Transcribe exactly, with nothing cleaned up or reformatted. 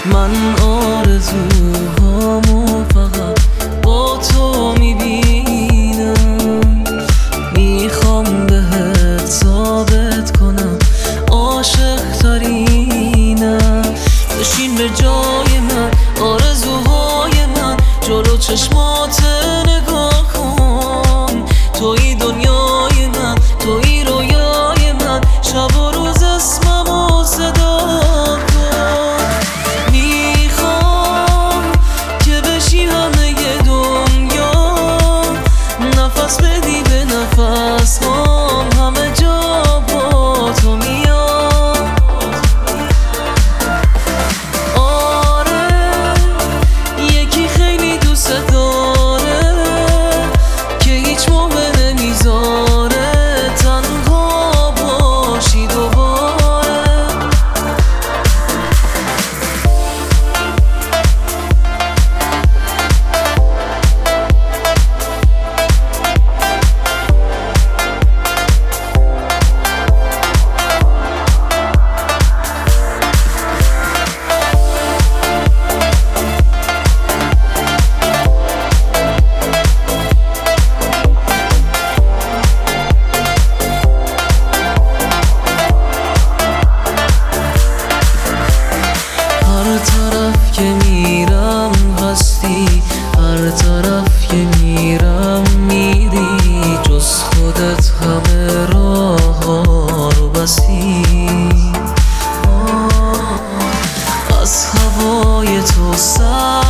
من آرزوهامو فقط با تو میبینم. میخوام بهت ثابت کنم عاشق ترینم. بشین به جای من، آرزوهای من جلو چشمات نگاه کن. توی دنیای من، توی رویای من، شب و روز اسممو صدا کن. میخوام که بشی همه دنیا، نفس بدی به نفس هم، همه جا با تو میام. آره یکی خیلی دوست داره که هیچ موقع نمیذاره تنها باشی دوباره. هر طرف که میرم هستی، هر طرف که میرم میری، جز خودت همه راه ها رو بستی. از هوای تو سر